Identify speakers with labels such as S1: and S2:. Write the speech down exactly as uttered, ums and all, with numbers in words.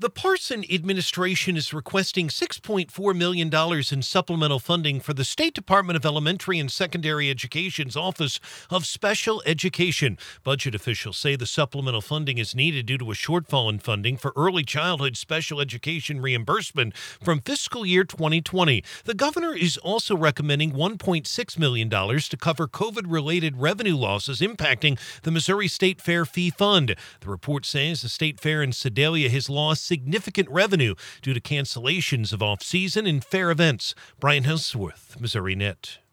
S1: The Parson administration is requesting six point four million dollars in supplemental funding for the State Department of Elementary and Secondary Education's Office of Special Education. Budget officials say the supplemental funding is needed due to a shortfall in funding for early childhood special education reimbursement from fiscal year twenty twenty. The governor is also recommending one point six million dollars to cover COVID-related revenue losses impacting the Missouri State Fair Fee Fund. The report says the State Fair in Sedalia has lost significant revenue due to cancellations of off-season and fair events. Brian Houseworth, Missouri Net.